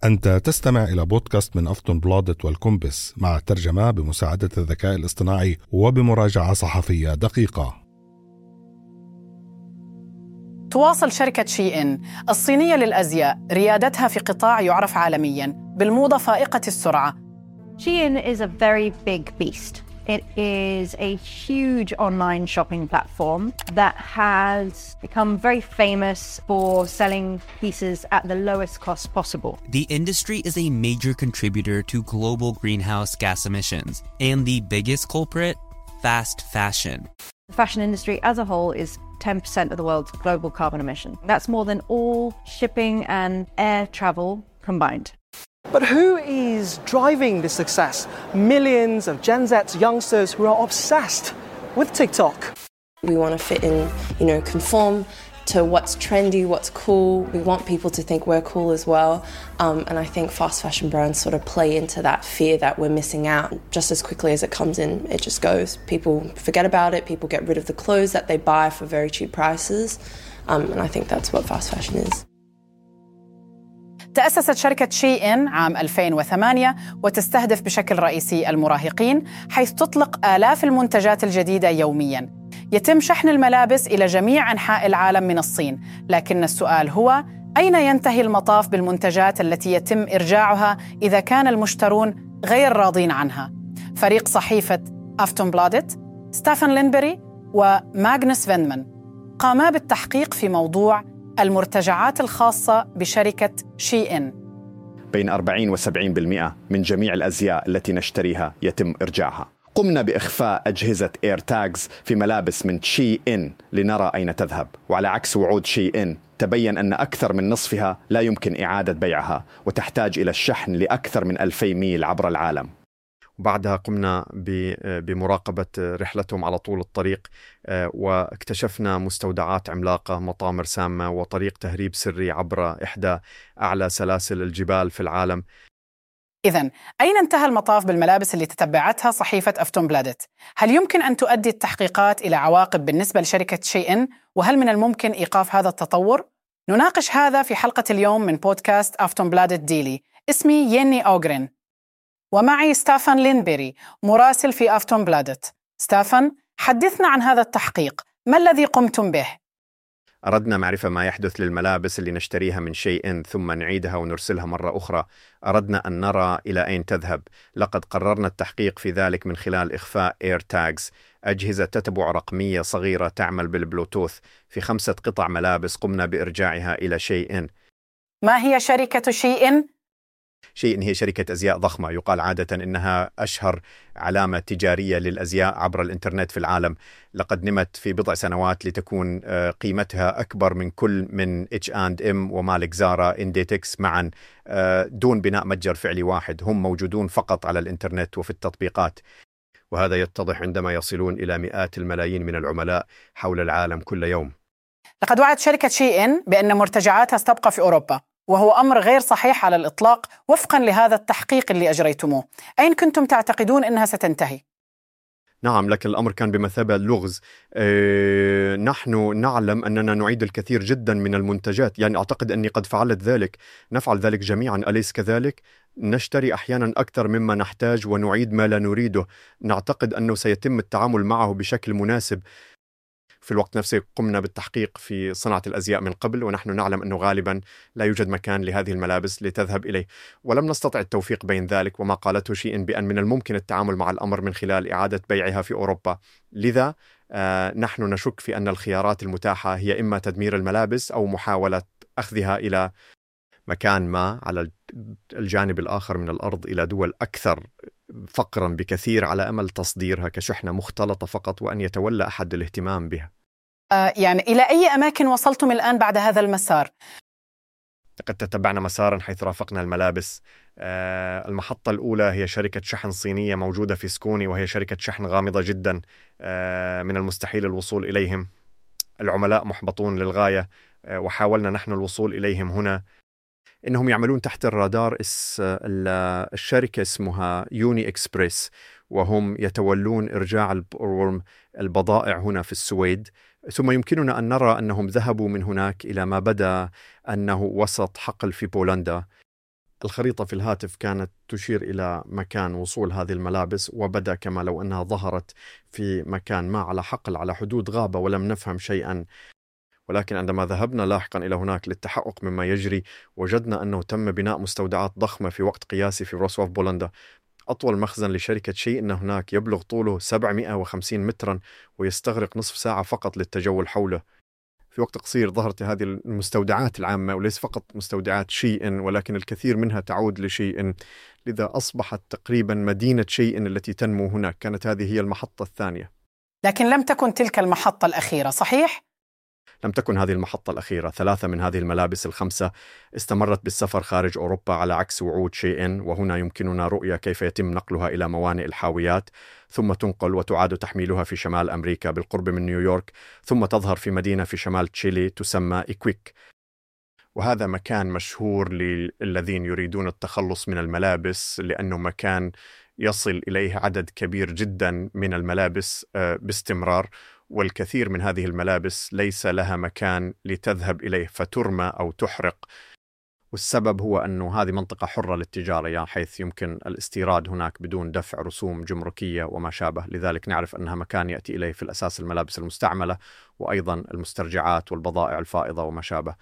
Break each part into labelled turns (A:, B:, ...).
A: أنت تستمع إلى بودكاست من أفطن بلادت والكومبس مع ترجمة بمساعدة الذكاء الاصطناعي وبمراجعة صحفية دقيقة.
B: تواصل شركة شي إن الصينية للأزياء ريادتها في قطاع يعرف عالمياً بالموضة فائقة السرعة.
C: Shein is a very big beast. It is a huge online shopping platform that has become very famous for selling pieces at the lowest cost possible.
D: The industry is a major contributor to global greenhouse gas emissions, and the biggest culprit, fast fashion.
C: The fashion industry as a whole is 10% of the world's global carbon emission. That's more than all shipping and air travel combined.
E: But who is driving this success? Millions of Gen Z youngsters who are obsessed with TikTok.
F: We want to fit in, conform to what's trendy, what's cool. We want people to think we're cool as well. And I think fast fashion brands sort of play into that fear that we're missing out. Just as quickly as it comes in, it just goes. People forget about it. People get rid of the clothes that they buy for very cheap prices. And I think that's what fast fashion is.
B: تأسست شركة شي إن عام 2008 وتستهدف بشكل رئيسي المراهقين، حيث تطلق آلاف المنتجات الجديدة يومياً. يتم شحن الملابس إلى جميع أنحاء العالم من الصين، لكن السؤال هو أين ينتهي المطاف بالمنتجات التي يتم إرجاعها إذا كان المشترون غير راضين عنها؟ فريق صحيفة أفتون بلادت، ستافن لينبري وماغنس فيندمان قاما بالتحقيق في موضوع المرتجعات الخاصة بشركة شي إن.
G: بين 40 و 70% من جميع الأزياء التي نشتريها يتم إرجاعها. قمنا بإخفاء أجهزة إير تاغز في ملابس من شي إن لنرى أين تذهب، وعلى عكس وعود شي إن تبين أن أكثر من نصفها لا يمكن إعادة بيعها وتحتاج إلى الشحن لأكثر من 2000 ميل عبر العالم.
H: وبعدها قمنا بمراقبة رحلتهم على طول الطريق، واكتشفنا مستودعات عملاقة، مطامر سامة وطريق تهريب سري عبر إحدى أعلى سلاسل الجبال في العالم.
B: إذن أين انتهى المطاف بالملابس اللي تتبعتها صحيفة أفتون بلادت؟ هل يمكن أن تؤدي التحقيقات إلى عواقب بالنسبة لشركة شي إن؟ وهل من الممكن إيقاف هذا التطور؟ نناقش هذا في حلقة اليوم من بودكاست أفتون بلادت ديلي. اسمي ييني أوغرين ومعي ستافن لينبري مراسل في أفتون بلادت. ستافن، حدثنا عن هذا التحقيق، ما الذي قمتم به؟
H: أردنا معرفة ما يحدث للملابس اللي نشتريها من شي إن ثم نعيدها ونرسلها مرة أخرى. أردنا أن نرى إلى أين تذهب. لقد قررنا التحقيق في ذلك من خلال إخفاء إير تاغز، أجهزة تتبع رقمية صغيرة تعمل بالبلوتوث في 5 قطع ملابس قمنا بإرجاعها إلى شي إن.
B: ما هي شركة شي إن؟
H: شي إن هي شركة أزياء ضخمة، يقال عادة إنها أشهر علامة تجارية للأزياء عبر الإنترنت في العالم. لقد نمت في بضع سنوات لتكون قيمتها أكبر من كل من H&M ومالك زارا إنديتكس معا، دون بناء متجر فعلي واحد. هم موجودون فقط على الإنترنت وفي التطبيقات، وهذا يتضح عندما يصلون إلى مئات الملايين من العملاء حول العالم كل يوم.
B: لقد وعدت شركة شي إن بأن مرتجعاتها ستبقى في أوروبا، وهو أمر غير صحيح على الإطلاق وفقاً لهذا التحقيق اللي أجريتموه. أين كنتم تعتقدون أنها ستنتهي؟
H: نعم، لكن الأمر كان بمثابة اللغز. نحن نعلم أننا نعيد الكثير جدا من المنتجات، يعني أعتقد أني قد فعلت ذلك، نفعل ذلك جميعا، أليس كذلك؟ نشتري أحيانا أكثر مما نحتاج ونعيد ما لا نريده. نعتقد أنه سيتم التعامل معه بشكل مناسب. في الوقت نفسه قمنا بالتحقيق في صناعة الأزياء من قبل، ونحن نعلم أنه غالبا لا يوجد مكان لهذه الملابس لتذهب إليه، ولم نستطع التوفيق بين ذلك وما قالته شي إن بأن من الممكن التعامل مع الأمر من خلال إعادة بيعها في أوروبا. لذا نحن نشك في أن الخيارات المتاحة هي إما تدمير الملابس أو محاولة أخذها إلى مكان ما على الجانب الآخر من الأرض، إلى دول أكثر فقرا بكثير، على أمل تصديرها كشحنة مختلطة فقط وأن يتولى أحد الاهتمام بها.
B: يعني إلى أي أماكن وصلتم الآن بعد هذا المسار؟
H: لقد تتبعنا مسارا حيث رافقنا الملابس. المحطة الأولى هي شركة شحن صينية موجودة في سكوني، وهي شركة شحن غامضة جدا، من المستحيل الوصول إليهم. العملاء محبطون للغاية، وحاولنا نحن الوصول إليهم هنا. إنهم يعملون تحت الرادار. الشركة اسمها يوني إكسبريس، وهم يتولون إرجاع البضائع هنا في السويد. ثم يمكننا أن نرى أنهم ذهبوا من هناك إلى ما بدا أنه وسط حقل في بولندا. الخريطة في الهاتف كانت تشير إلى مكان وصول هذه الملابس، وبدأ كما لو أنها ظهرت في مكان ما على حقل على حدود غابة ولم نفهم شيئا. ولكن عندما ذهبنا لاحقا إلى هناك للتحقق مما يجري، وجدنا أنه تم بناء مستودعات ضخمة في وقت قياسي في وروسواف بولندا. أطول مخزن لشركة شي إن هناك يبلغ طوله 750 مترا ويستغرق نصف ساعة فقط للتجول حوله. في وقت قصير ظهرت هذه المستودعات العامة، وليس فقط مستودعات شي إن، ولكن الكثير منها تعود لشي إن، لذا أصبحت تقريبا مدينة شي إن التي تنمو هناك. كانت هذه هي المحطة الثانية.
B: لكن لم تكن تلك المحطة الأخيرة، صحيح؟
H: لم تكن هذه المحطة الأخيرة. 3 من هذه الملابس ال5 استمرت بالسفر خارج أوروبا على عكس وعود شي إن، وهنا يمكننا رؤية كيف يتم نقلها إلى موانئ الحاويات، ثم تنقل وتعاد تحميلها في شمال أمريكا بالقرب من نيويورك، ثم تظهر في مدينة في شمال تشيلي تسمى إيكويك. وهذا مكان مشهور للذين يريدون التخلص من الملابس، لأنه مكان يصل إليه عدد كبير جدا من الملابس باستمرار، والكثير من هذه الملابس ليس لها مكان لتذهب إليه فترمى أو تحرق. والسبب هو أنه هذه منطقة حرة للتجارة، يعني حيث يمكن الاستيراد هناك بدون دفع رسوم جمركية وما شابه. لذلك نعرف أنها مكان يأتي إليه في الأساس الملابس المستعملة، وأيضا المسترجعات والبضائع الفائضة وما شابه.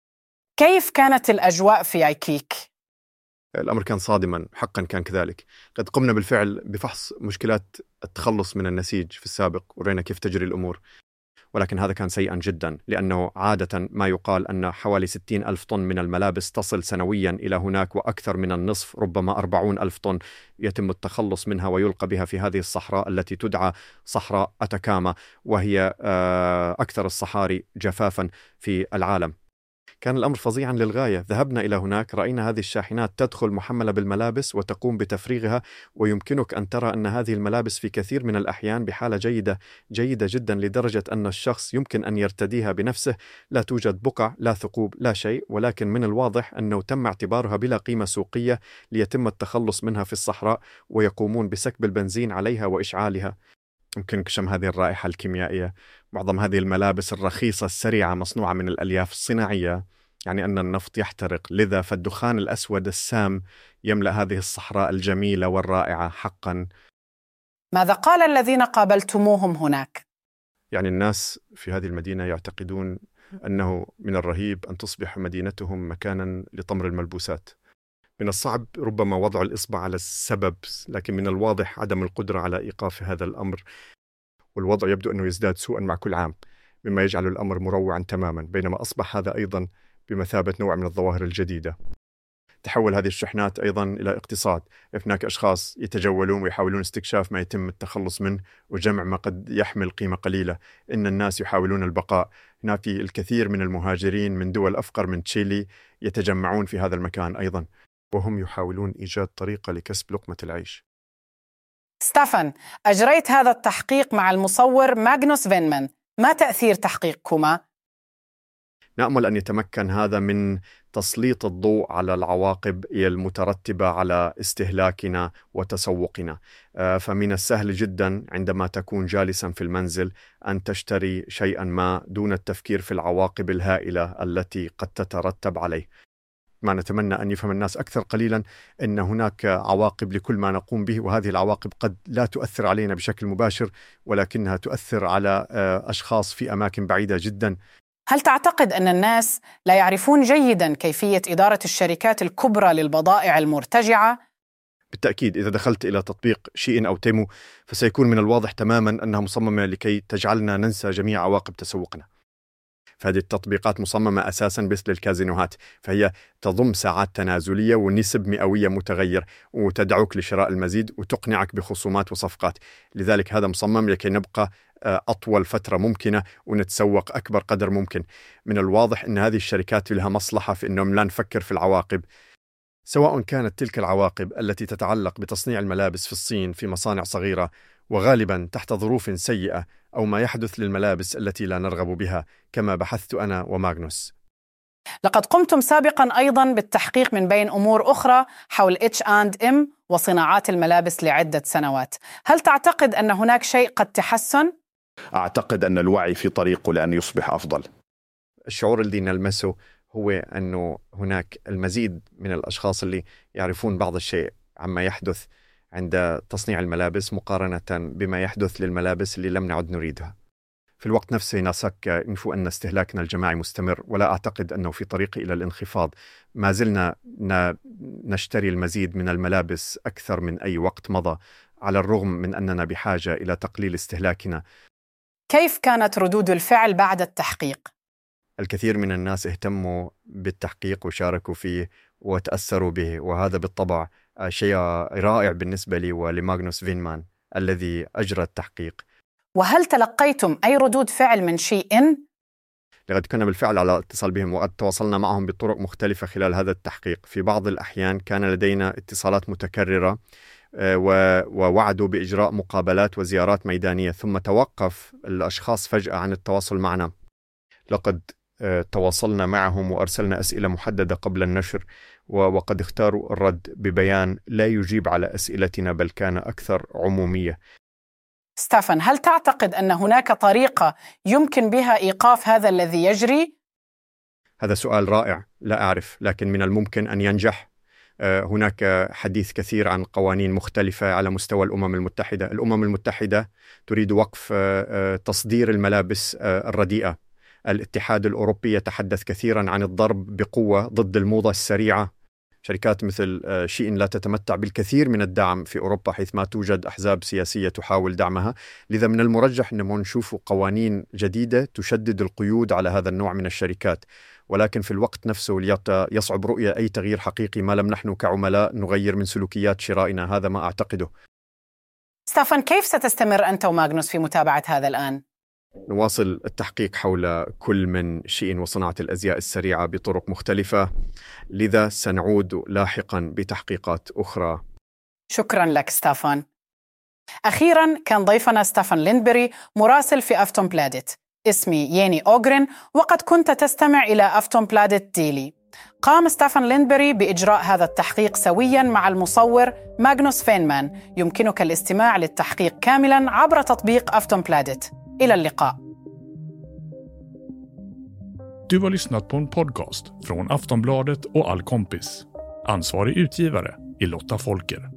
B: كيف كانت الأجواء في أيكيك؟
H: الأمر كان صادما، حقا كان كذلك. قد قمنا بالفعل بفحص مشكلات التخلص من النسيج في السابق، ورأينا كيف تجري الأمور، ولكن هذا كان سيئا جدا، لأنه عادة ما يقال أن حوالي 60,000 طن من الملابس تصل سنويا إلى هناك، وأكثر من النصف ربما 40,000 طن يتم التخلص منها ويلقى بها في هذه الصحراء التي تدعى صحراء أتاكاما، وهي أكثر الصحاري جفافا في العالم. كان الأمر فظيعا للغاية. ذهبنا إلى هناك، رأينا هذه الشاحنات تدخل محملة بالملابس وتقوم بتفريغها، ويمكنك أن ترى أن هذه الملابس في كثير من الأحيان بحالة جيدة جدا، لدرجة أن الشخص يمكن أن يرتديها بنفسه. لا توجد بقع، لا ثقوب، لا شيء، ولكن من الواضح أنه تم اعتبارها بلا قيمة سوقية ليتم التخلص منها في الصحراء، ويقومون بسكب البنزين عليها وإشعالها. يمكنك شم هذه الرائحة الكيميائية. معظم هذه الملابس الرخيصة السريعة مصنوعة من الألياف الصناعية، يعني أن النفط يحترق، لذا فالدخان الأسود السام يملأ هذه الصحراء الجميلة والرائعة حقا.
B: ماذا قال الذين قابلتموهم هناك؟
H: يعني الناس في هذه المدينة يعتقدون أنه من الرهيب أن تصبح مدينتهم مكانا لطمر الملبوسات. من الصعب ربما وضع الإصبع على السبب، لكن من الواضح عدم القدرة على إيقاف هذا الأمر، والوضع يبدو أنه يزداد سوءا مع كل عام، مما يجعل الأمر مروعا تماما، بينما أصبح هذا أيضا بمثابة نوع من الظواهر الجديدة. تحول هذه الشحنات أيضا إلى اقتصاد. هناك أشخاص يتجولون ويحاولون استكشاف ما يتم التخلص منه وجمع ما قد يحمل قيمة قليلة. إن الناس يحاولون البقاء. هناك الكثير من المهاجرين من دول أفقر من تشيلي يتجمعون في هذا المكان أيضا، وهم يحاولون إيجاد طريقة لكسب لقمة العيش.
B: ستيفان، أجريت هذا التحقيق مع المصور ماغنوس فينمان، ما تأثير تحقيقكما؟
H: نأمل أن يتمكن هذا من تسليط الضوء على العواقب المترتبة على استهلاكنا وتسوقنا. فمن السهل جدا عندما تكون جالسا في المنزل أن تشتري شيئا ما دون التفكير في العواقب الهائلة التي قد تترتب عليه. ما نتمنى أن يفهم الناس أكثر قليلا أن هناك عواقب لكل ما نقوم به، وهذه العواقب قد لا تؤثر علينا بشكل مباشر، ولكنها تؤثر على أشخاص في أماكن بعيدة جدا.
B: هل تعتقد أن الناس لا يعرفون جيدا كيفية إدارة الشركات الكبرى للبضائع المرتجعة؟
H: بالتأكيد إذا دخلت إلى تطبيق شي إن أو تيمو فسيكون من الواضح تماما أنها مصممة لكي تجعلنا ننسى جميع عواقب تسوقنا. فهذه التطبيقات مصممة أساساً بس للكازينوهات، فهي تضم ساعات تنازلية ونسب مئوية متغير، وتدعوك لشراء المزيد وتقنعك بخصومات وصفقات. لذلك هذا مصمم لكي نبقى أطول فترة ممكنة ونتسوق أكبر قدر ممكن. من الواضح أن هذه الشركات لها مصلحة في أنهم لا نفكر في العواقب، سواء كانت تلك العواقب التي تتعلق بتصنيع الملابس في الصين في مصانع صغيرة وغالباً تحت ظروف سيئة، أو ما يحدث للملابس التي لا نرغب بها كما بحثت أنا وماغنوس.
B: لقد قمتم سابقاً أيضاً بالتحقيق من بين أمور أخرى حول H&M وصناعات الملابس لعدة سنوات. هل تعتقد أن هناك شيء قد تحسن؟
G: أعتقد أن الوعي في طريقه لأن يصبح أفضل.
H: الشعور الذي نلمسه هو أنه هناك المزيد من الأشخاص اللي يعرفون بعض الشيء عما يحدث عند تصنيع الملابس مقارنة بما يحدث للملابس اللي لم نعد نريدها. في الوقت نفسه ناسك نفو أن استهلاكنا الجماعي مستمر، ولا أعتقد أنه في طريق إلى الانخفاض. ما زلنا نشتري المزيد من الملابس أكثر من أي وقت مضى، على الرغم من أننا بحاجة إلى تقليل استهلاكنا.
B: كيف كانت ردود الفعل بعد التحقيق؟
H: الكثير من الناس اهتموا بالتحقيق وشاركوا فيه وتأثروا به، وهذا بالطبع شيء رائع بالنسبة لي ولماغنوس فينمان الذي أجرى التحقيق.
B: وهل تلقيتم أي ردود فعل من شيئين؟
H: لقد كنا بالفعل على اتصال بهم، وقد تواصلنا معهم بطرق مختلفة خلال هذا التحقيق. في بعض الأحيان كان لدينا اتصالات متكررة ووعدوا بإجراء مقابلات وزيارات ميدانية، ثم توقف الأشخاص فجأة عن التواصل معنا. لقد تواصلنا معهم وأرسلنا أسئلة محددة قبل النشر، وقد اختاروا الرد ببيان لا يجيب على أسئلتنا بل كان أكثر عمومية.
B: ستيفان، هل تعتقد أن هناك طريقة يمكن بها إيقاف هذا الذي يجري؟
H: هذا سؤال رائع، لا أعرف، لكن من الممكن أن ينجح. هناك حديث كثير عن قوانين مختلفة على مستوى الأمم المتحدة. الأمم المتحدة تريد وقف تصدير الملابس الرديئة. الاتحاد الأوروبي يتحدث كثيرا عن الضرب بقوة ضد الموضة السريعة. شركات مثل شيئن لا تتمتع بالكثير من الدعم في أوروبا، حيث ما توجد أحزاب سياسية تحاول دعمها. لذا من المرجح أنه نشوف قوانين جديدة تشدد القيود على هذا النوع من الشركات، ولكن في الوقت نفسه يصعب رؤية أي تغيير حقيقي ما لم نحن كعملاء نغير من سلوكيات شرائنا. هذا ما أعتقده.
B: ستيفان، كيف ستستمر أنت وماغنوس في متابعة هذا الآن؟
H: نواصل التحقيق حول كل من شيئن وصناعة الأزياء السريعة بطرق مختلفة، لذا سنعود لاحقا بتحقيقات أخرى.
B: شكرا لك ستيفان. أخيرا كان ضيفنا ستيفان ليندبري، مراسل في أفتون بلادت. اسمي ياني أوغرين، وقد كنت تستمع إلى أفتون بلادت ديلي. قام ستيفان ليندبري بإجراء هذا التحقيق سوياً مع المصور ماغنوس فينمان. يمكنك الاستماع للتحقيق كاملاً عبر تطبيق أفتون بلادت. إلى اللقاء.
I: Du har lyssnat på en podcast från Aftonbladet och All Kompis. Ansvarig utgivare är Lotta Folker.